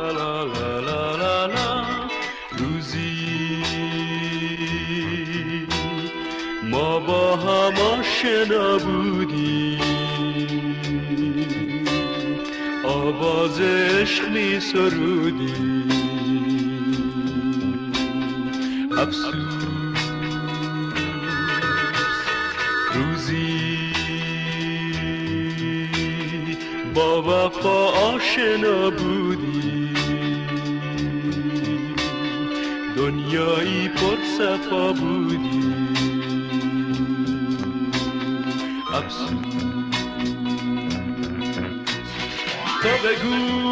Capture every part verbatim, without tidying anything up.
لا لا لا لا لا لا. روزی ما با هم آشنا بودیم، آواز عشق می سرودیم. افسوس روزی با وفا آشنا بودیم، دنیایی پر صفا بودیم. افسوس تو بگو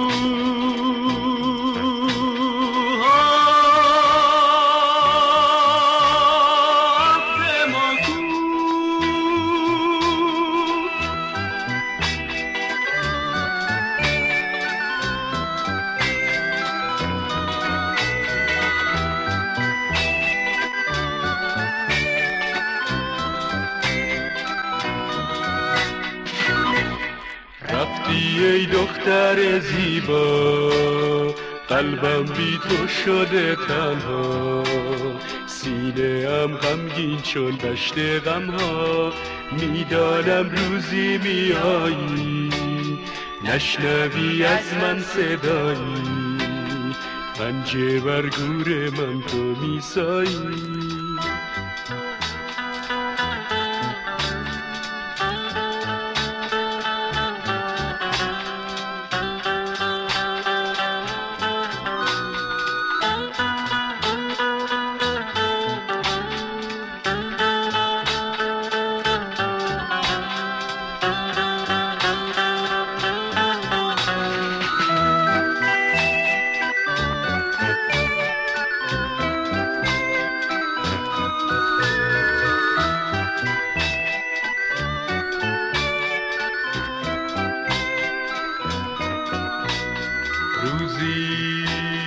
رفتی ای دختر زیبا، قلبم بی تو شده تنها. سینه ام غمگین چون دشت غم ها، میدانم روزی میایی نشنوی از من صدایی. پنجه بر گور من تو میسایی. روزی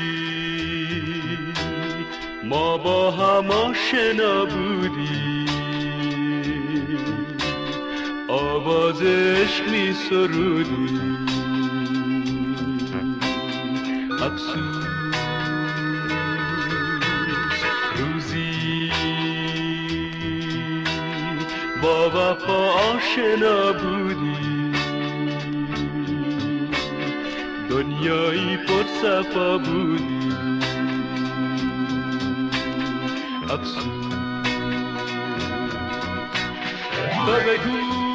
ما با هم آشنا بودیم، آواز عشق می سرودیم. افسوس روزی با وفا آشنا بودیم، دنیایی پر صفا بودیم. افسوس تو بگو